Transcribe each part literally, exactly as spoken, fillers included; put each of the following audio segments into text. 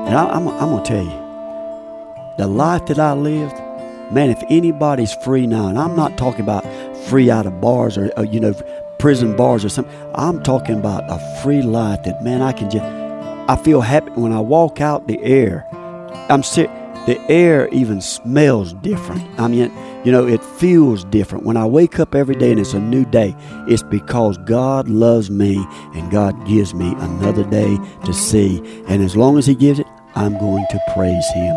And I, I'm, I'm going to tell you, the life that I lived, man, if anybody's free now, and I'm not talking about free out of bars or, or you know, prison bars or something. I'm talking about a free life that, man, I can just, I feel happy when I walk out the air. I'm sick. The air even smells different. I mean, you know, it feels different. When I wake up every day and it's a new day, it's because God loves me and God gives me another day to see. And as long as He gives it, I'm going to praise Him.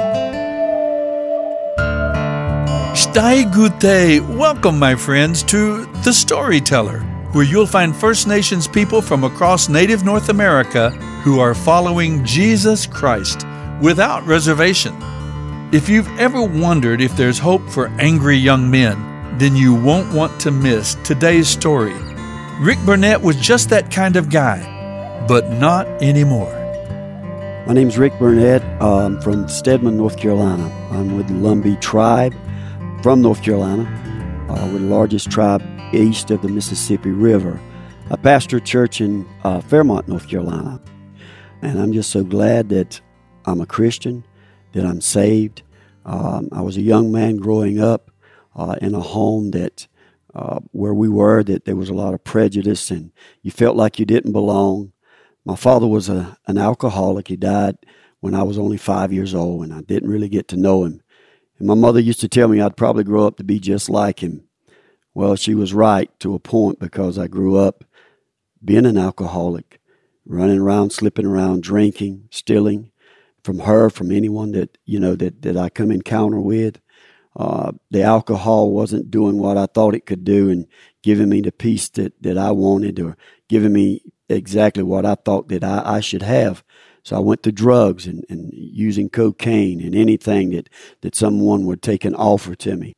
Stai Gute. Welcome, my friends, to The Storyteller, where you'll find First Nations people from across Native North America who are following Jesus Christ without reservation. If you've ever wondered if there's hope for angry young men, then you won't want to miss today's story. Rick Burnett was just that kind of guy, but not anymore. My name's Rick Burnett. I'm from Stedman, North Carolina. I'm with the Lumbee tribe from North Carolina. Uh, we're the largest tribe east of the Mississippi River. I pastor a church in uh, Fairmont, North Carolina. And I'm just so glad that I'm a Christian, that I'm saved. Um, I was a young man growing up uh, in a home that uh, where we were, that there was a lot of prejudice and you felt like you didn't belong. My father was a, an alcoholic. He died when I was only five years old, and I didn't really get to know him. And my mother used to tell me I'd probably grow up to be just like him. Well, she was right to a point, because I grew up being an alcoholic, running around, slipping around, drinking, stealing from her, from anyone that, you know, that, that I come encounter with. Uh, the alcohol wasn't doing what I thought it could do and giving me the peace that, that I wanted, or giving me exactly what I thought that I, I should have. So I went to drugs and, and using cocaine and anything that, that someone would take and offer to me.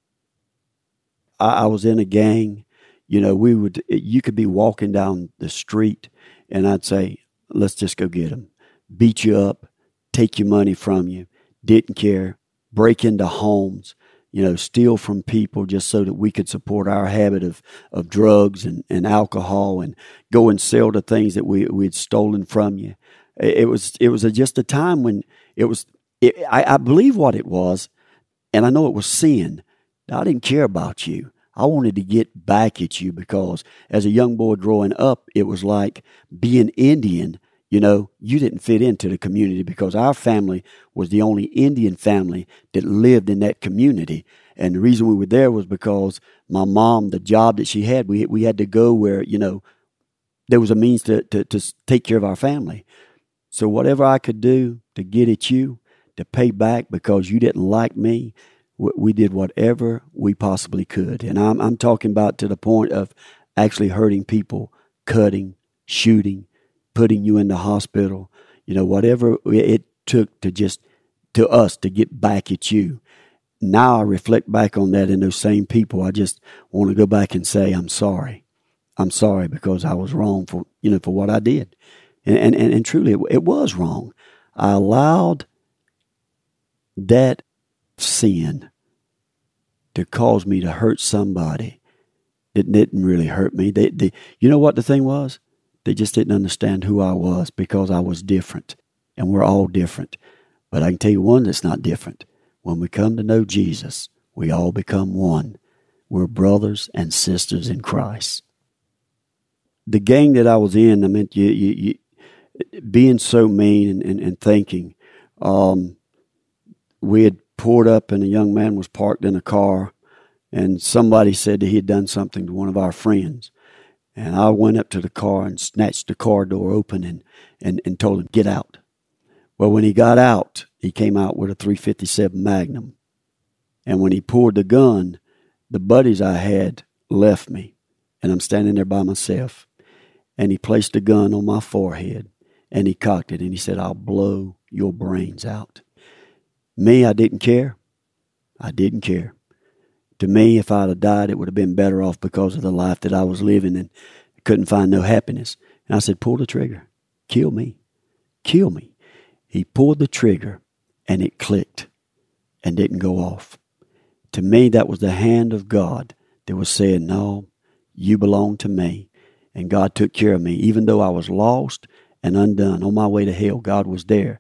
I, I was in a gang. You know, we would, you could be walking down the street and I'd say, let's just go get them. Beat you up, take your money from you, didn't care, break into homes, you know, steal from people just so that we could support our habit of, of drugs and, and alcohol, and go and sell the things that we we had stolen from you. It was it was a, just a time when it was, it, I, I believe what it was, and I know it was sin. I didn't care about you. I wanted to get back at you, because as a young boy growing up, it was like being Indian. You know, you didn't fit into the community, because our family was the only Indian family that lived in that community. And the reason we were there was because my mom, the job that she had, we we had to go where, you know, there was a means to, to, to take care of our family. So whatever I could do to get at you, to pay back because you didn't like me, we did whatever we possibly could. And I'm, I'm talking about to the point of actually hurting people, cutting, shooting, putting you in the hospital, you know, whatever it took to just, to us to get back at you. Now I reflect back on that, and those same people, I just want to go back and say, I'm sorry. I'm sorry, because I was wrong for, you know, for what I did. And, and, and truly, it, it was wrong. I allowed that sin to cause me to hurt somebody that didn't really hurt me. They, they, you know what the thing was? They just didn't understand who I was, because I was different. And we're all different. But I can tell you one that's not different. When we come to know Jesus, we all become one. We're brothers and sisters in Christ. The gang that I was in, I mean, you, you, you being so mean and, and, and thinking, um, we had pulled up and a young man was parked in a car, and somebody said that he had done something to one of our friends. And I went up to the car and snatched the car door open and, and, and told him, get out. Well, when he got out, he came out with a three fifty-seven Magnum. And when he pulled the gun, the buddies I had left me, and I'm standing there by myself. And he placed the gun on my forehead, and he cocked it, and he said, I'll blow your brains out. Me, I didn't care. I didn't care. To me, if I'd have died, it would have been better off, because of the life that I was living and couldn't find no happiness. And I said, pull the trigger. Kill me. Kill me. He pulled the trigger, and it clicked and didn't go off. To me, that was the hand of God that was saying, no, you belong to me. And God took care of me. Even though I was lost and undone, on my way to hell, God was there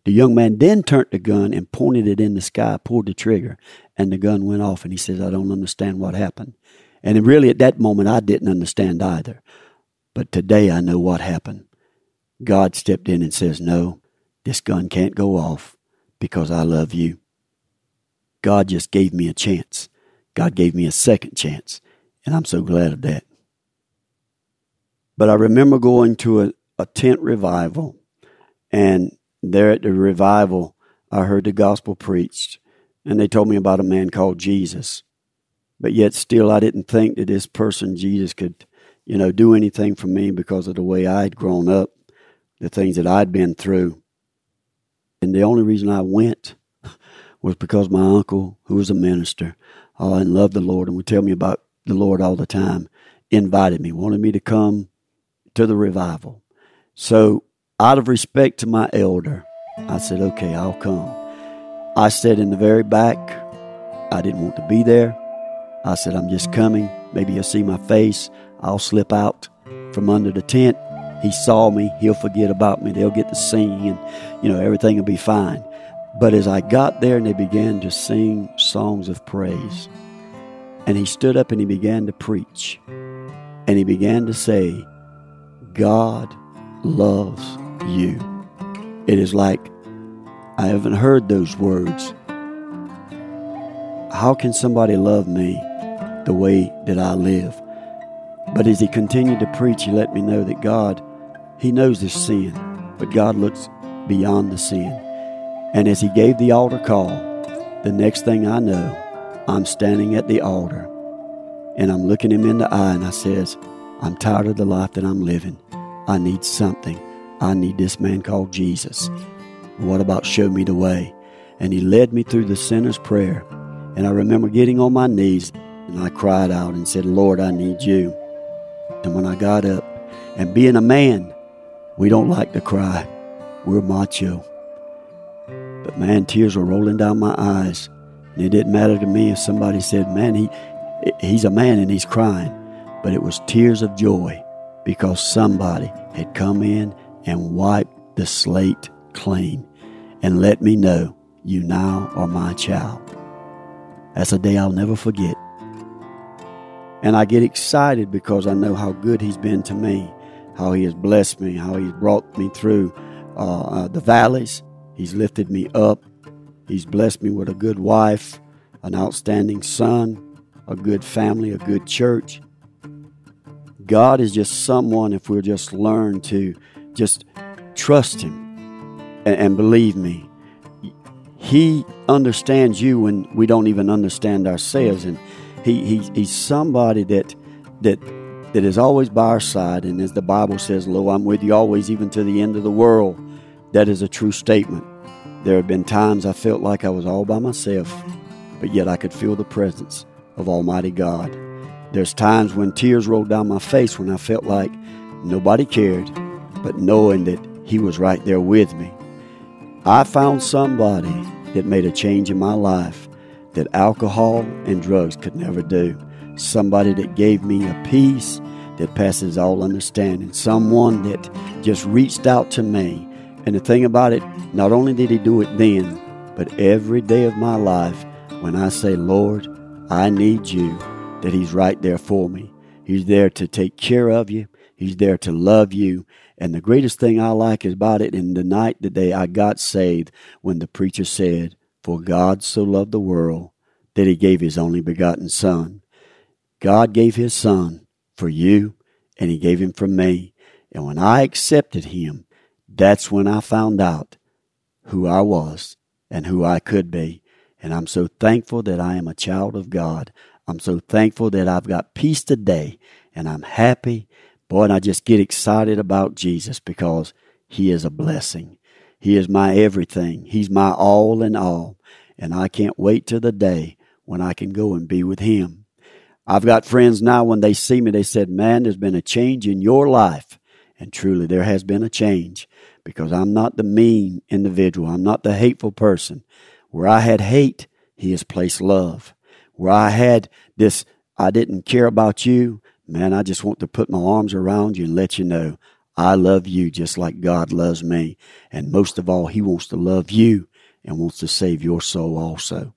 The young man then turned the gun and pointed it in the sky, pulled the trigger, and the gun went off. And he says, I don't understand what happened. And really at that moment, I didn't understand either. But today I know what happened. God stepped in and says, no, this gun can't go off because I love you. God just gave me a chance. God gave me a second chance. And I'm so glad of that. But I remember going to a, a tent revival, and there at the revival, I heard the gospel preached, and they told me about a man called Jesus. But yet still, I didn't think that this person, Jesus, could, you know, do anything for me because of the way I'd grown up, the things that I'd been through. And the only reason I went was because my uncle, who was a minister, uh, and loved the Lord and would tell me about the Lord all the time, invited me, wanted me to come to the revival. So out of respect to my elder, I said, okay, I'll come. I sat in the very back. I didn't want to be there. I said, I'm just coming. Maybe you'll see my face. I'll slip out from under the tent. He saw me. He'll forget about me. They'll get to sing, and, you know, everything will be fine. But as I got there and they began to sing songs of praise, and he stood up and he began to preach, and he began to say, God loves you. It is like, I haven't heard those words. How can somebody love me the way that I live? But as he continued to preach, he let me know that God, he knows this sin, but God looks beyond the sin. And as he gave the altar call, the next thing I know, I'm standing at the altar, and I'm looking him in the eye, and I says, I'm tired of the life that I'm living. I need something. I need this man called Jesus. What about show me the way? And he led me through the sinner's prayer. And I remember getting on my knees, and I cried out and said, Lord, I need you. And when I got up, and being a man, we don't like to cry. We're macho. But man, tears were rolling down my eyes. And it didn't matter to me if somebody said, man, he he's a man and he's crying. But it was tears of joy because somebody had come in and wiped the slate clean and let me know you now are my child. That's a day I'll never forget. And I get excited because I know how good he's been to me, how he has blessed me, how he's brought me through uh, uh, the valleys. He's lifted me up. He's blessed me with a good wife, an outstanding son, a good family, a good church. God is just someone, if we'll just learn to just trust him and, and believe me, he understands you when we don't even understand ourselves. And he, he he's somebody that that that is always by our side. And as the Bible says, lo, I'm with you always, even to the end of the world. That is a true statement. There have been times I felt like I was all by myself, but yet I could feel the presence of Almighty God. There's times when tears rolled down my face when I felt like nobody cared, but knowing that he was right there with me. I found somebody that made a change in my life that alcohol and drugs could never do. Somebody that gave me a peace that passes all understanding. Someone that just reached out to me. And the thing about it, not only did he do it then, but every day of my life, when I say, Lord, I need you, that he's right there for me. He's there to take care of you. He's there to love you. And the greatest thing I like about it, in the night, the day I got saved, when the preacher said, for God so loved the world that he gave his only begotten Son. God gave his Son for you, and he gave him for me. And when I accepted him, that's when I found out who I was and who I could be. And I'm so thankful that I am a child of God. I'm so thankful that I've got peace today, and I'm happy. Boy, and I just get excited about Jesus because he is a blessing. He is my everything. He's my all in all. And I can't wait till the day when I can go and be with him. I've got friends now, when they see me, they said, man, there's been a change in your life. And truly, there has been a change, because I'm not the mean individual. I'm not the hateful person. Where I had hate, he has placed love. Where I had this, I didn't care about you, man, I just want to put my arms around you and let you know I love you just like God loves me. And most of all, He wants to love you and wants to save your soul also.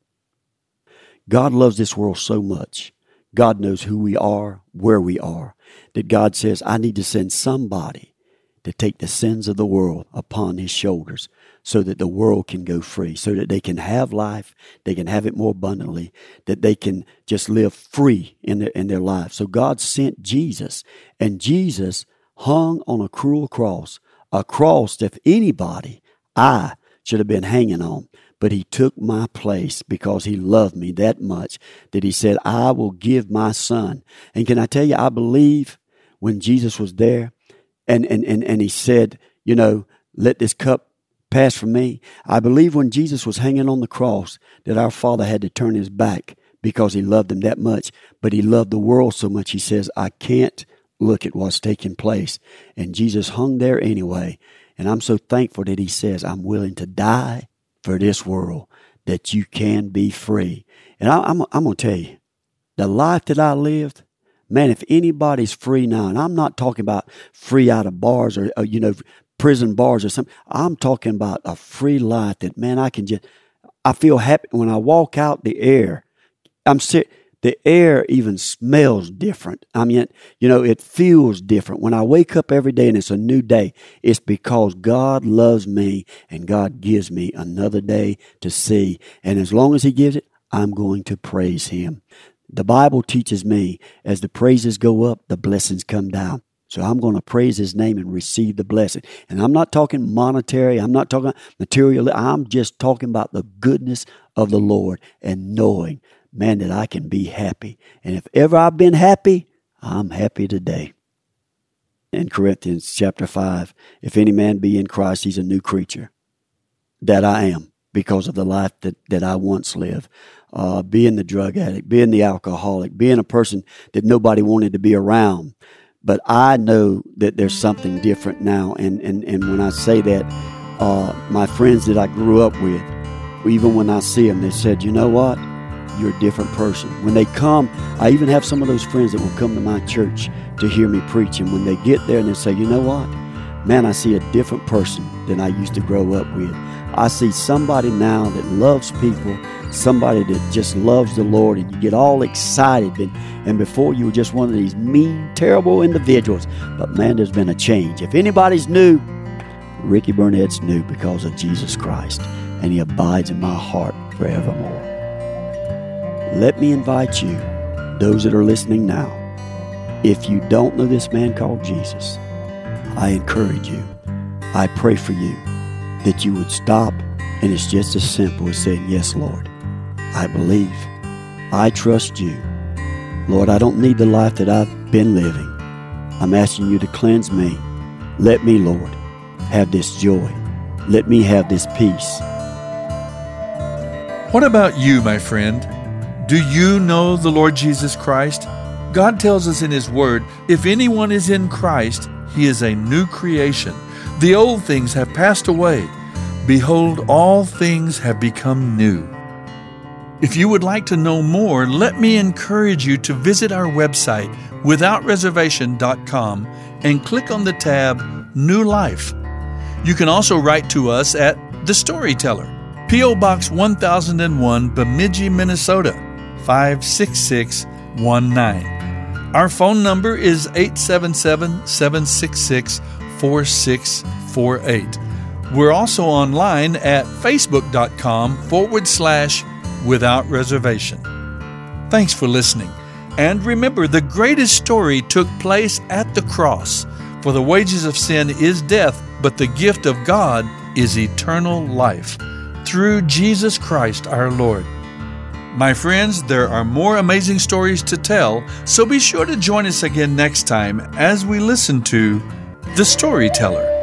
God loves this world so much. God knows who we are, where we are, that God says, I need to send somebody to take the sins of the world upon His shoulders so that the world can go free, so that they can have life, they can have it more abundantly, that they can just live free in their, in their life. So God sent Jesus, and Jesus hung on a cruel cross, a cross that if anybody, I should have been hanging on. But He took my place because He loved me that much that He said, I will give my Son. And can I tell you, I believe when Jesus was there and, and, and, and He said, you know, let this cup pass from me. I believe when Jesus was hanging on the cross that our Father had to turn His back because He loved Him that much. But He loved the world so much, He says, I can't look at what's taking place. And Jesus hung there anyway. And I'm so thankful that He says, I'm willing to die for this world, that you can be free. And I, I'm, I'm going to tell you, the life that I lived, man, if anybody's free now, and I'm not talking about free out of bars or, or you know, prison bars or something. I'm talking about a free life that, man, I can just, I feel happy when I walk out the air. I'm sick. The air even smells different. I mean, you know, it feels different. When I wake up every day and it's a new day, it's because God loves me and God gives me another day to see. And as long as He gives it, I'm going to praise Him. The Bible teaches me as the praises go up, the blessings come down. So I'm going to praise His name and receive the blessing. And I'm not talking monetary. I'm not talking material. I'm just talking about the goodness of the Lord and knowing, man, that I can be happy. And if ever I've been happy, I'm happy today. In Corinthians chapter five, if any man be in Christ, he's a new creature. That I am because of the life that, that I once lived. Uh, being the drug addict, being the alcoholic, being a person that nobody wanted to be around. But I know that there's something different now. And, and, and when I say that, uh, my friends that I grew up with, even when I see them, they said, you know what? You're a different person. When they come, I even have some of those friends that will come to my church to hear me preach. And when they get there and they say, you know what? Man, I see a different person than I used to grow up with. I see somebody now that loves people, somebody that just loves the Lord, and you get all excited. And, and before you were just one of these mean, terrible individuals. But man, there's been a change. If anybody's new, Ricky Burnett's new because of Jesus Christ. And He abides in my heart forevermore. Let me invite you, those that are listening now, if you don't know this man called Jesus, I encourage you, I pray for you, that you would stop, and it's just as simple as saying, yes, Lord, I believe, I trust you. Lord, I don't need the life that I've been living. I'm asking you to cleanse me. Let me, Lord, have this joy. Let me have this peace. What about you, my friend? Do you know the Lord Jesus Christ? God tells us in His Word, if anyone is in Christ, he is a new creation. The old things have passed away. Behold, all things have become new. If you would like to know more, let me encourage you to visit our website, without reservation dot com, and click on the tab New Life. You can also write to us at The Storyteller, P O Box one thousand one, Bemidji, Minnesota, five six six one nine. Our phone number is eight seven seven, seven six six, four six four eight. We're also online at facebook.com forward slash without reservation. Thanks for listening. And remember, the greatest story took place at the cross. For the wages of sin is death, but the gift of God is eternal life through Jesus Christ our Lord. My friends, there are more amazing stories to tell, so be sure to join us again next time as we listen to The Storyteller.